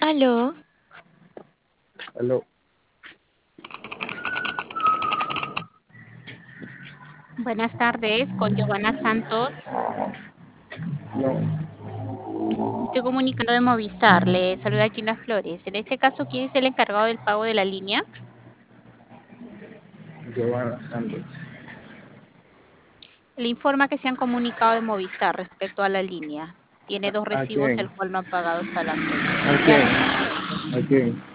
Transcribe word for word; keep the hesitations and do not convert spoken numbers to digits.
Aló, Aló, Buenas tardes, con Giovanna Santos. no, Me estoy comunicando de Movistar. Le saluda Gina Flores. En este caso, ¿quién es el encargado del pago de la línea? Giovanna Santos. Le informa que se han comunicado de Movistar respecto a la línea. Tiene dos ¿A recibos, quién? el cual no ha pagado hasta la fecha. ¿A Señal. quién? ¿A quién?